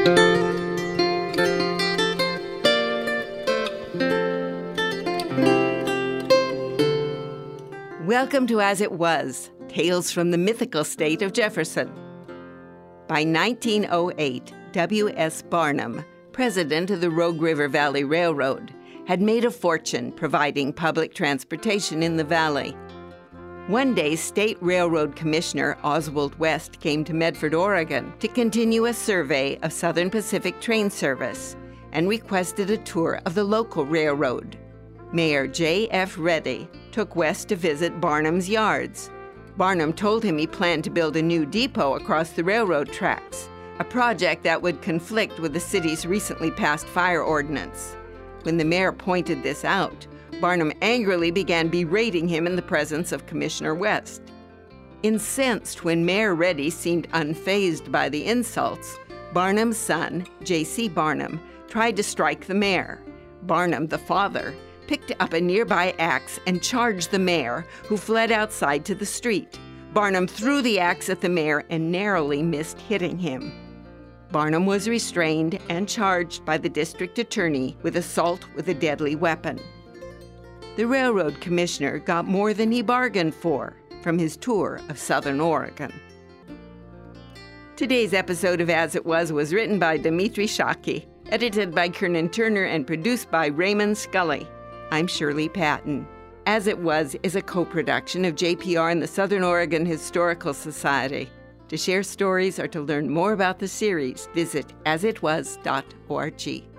Welcome to As It Was, Tales from the Mythical State of Jefferson. By 1908, W.S. Barnum, president of the Rogue River Valley Railroad, had made a fortune providing public transportation in the valley. One day, State Railroad Commissioner Oswald West came to Medford, Oregon, to continue a survey of Southern Pacific train service and requested a tour of the local railroad. Mayor J.F. Reddy took West to visit Barnum's yards. Barnum told him he planned to build a new depot across the railroad tracks, a project that would conflict with the city's recently passed fire ordinance. When the mayor pointed this out, Barnum angrily began berating him in the presence of Commissioner West. Incensed when Mayor Reddy seemed unfazed by the insults, Barnum's son, J.C. Barnum, tried to strike the mayor. Barnum, the father, picked up a nearby axe and charged the mayor, who fled outside to the street. Barnum threw the axe at the mayor and narrowly missed hitting him. Barnum was restrained and charged by the district attorney with assault with a deadly weapon. The railroad commissioner got more than he bargained for from his tour of Southern Oregon. Today's episode of As It Was written by Dimitri Shaki, edited by Kernan Turner, and produced by Raymond Scully. I'm Shirley Patton. As It Was is a co-production of JPR and the Southern Oregon Historical Society. To share stories or to learn more about the series, visit asitwas.org.